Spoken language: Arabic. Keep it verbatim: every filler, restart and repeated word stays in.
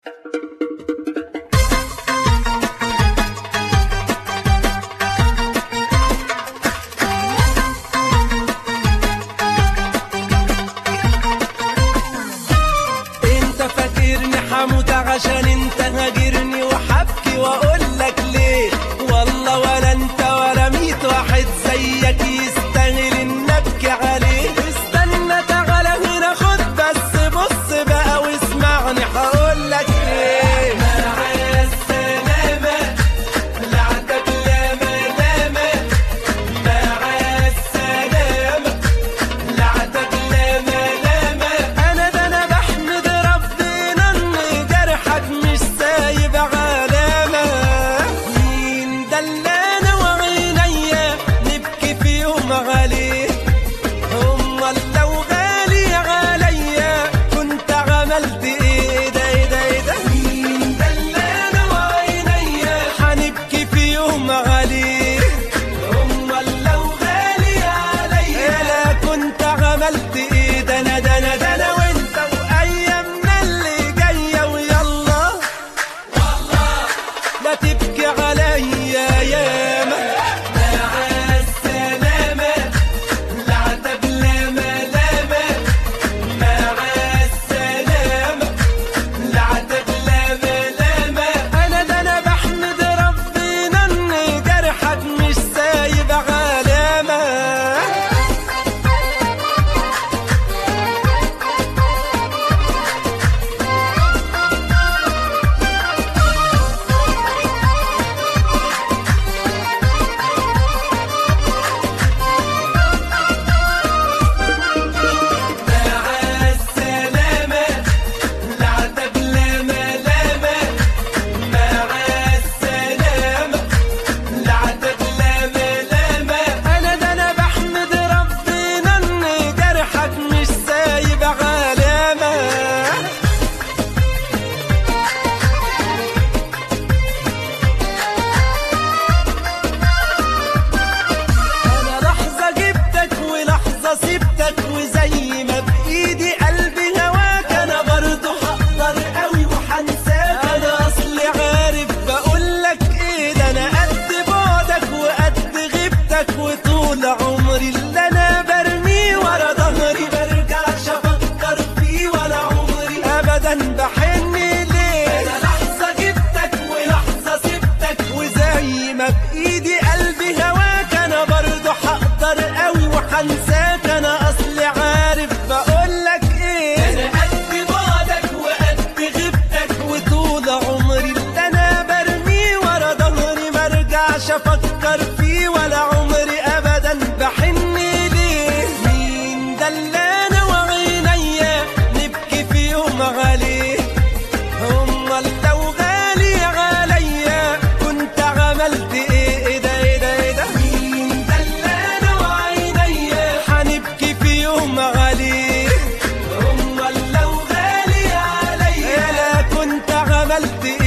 هموت عشان انت هاجرني وحبكي واقولك ليه، والله ولا انت ولا ميت واحد زيك يستاهل ان ابكي عليه. استنى تعالى هنا خد بس بص بقى واسمعني هقولك ايه. مع السلامة لعتك لا ملامة، مع السلامة لعتك لا ملامة. انا ده انا بحمد ربنا ان جرحك مش سايب علامة. مين ده اللي انا وعينيا نبكي في يوم عليه؟ امال لو غالي عليا كنت عملت ايه؟ ده ايه ده ايه ده؟ مين ده اللي انا وعينيا هنبكي في يوم عليه؟ امال لو غالي عليا لا كنت عملت ايه؟ ده انا ده انا ده انا وانت وايامنا اللي جايه ويلا والله لا تبكي عليا ياما. مع السلامة لعتب لا ملامة، مع السلامة لعتب لا ملامة. انا ده انا بحمد ربنا ان جرحك مش سايب علامة. مع السلامة لعتب لا ملامة، مع السلامة لعتب لا ملامة. أنا ده أنا بحمد ربنا إن جرحك مش سايب علامة. أنا لحظة جبتك ولحظة سبتك، وزي ما بإيدي قلبي هواك أنا برضه هقدر قوي وهنساك. أنا أصلي عارف بقولك إيه، ده أنا قد بعدك وقد غيبتك، وطول عمري اللي أنا برميه ورا ظهري برجعش أفكر فيه ولا عمري أبدا بحن ليه. أنا لحظة جبتك ولحظة سبتك، وزي ما بإيدي قلبي هواك أنا برضه هقدر قوي وهنساك. أنا أصلي عارف بقولك إيه، أنا قد بعدك وقد غيبتك، وطول عمري اللي أنا برميه ورا ظهري مرجعش أفكر فيه ولا عمري أبدا بحن ليه. مين ده اللي أنا وعينيا نبكي في يوم عليه؟ امال لو غالي عليا كنت عملت ايه؟ ايه ده ايه ده ايه ده؟ مين ده اللي انا وعينيا هنبكي في يوم عليه؟ امال لو غالي عليا لا كنت عملت ايه؟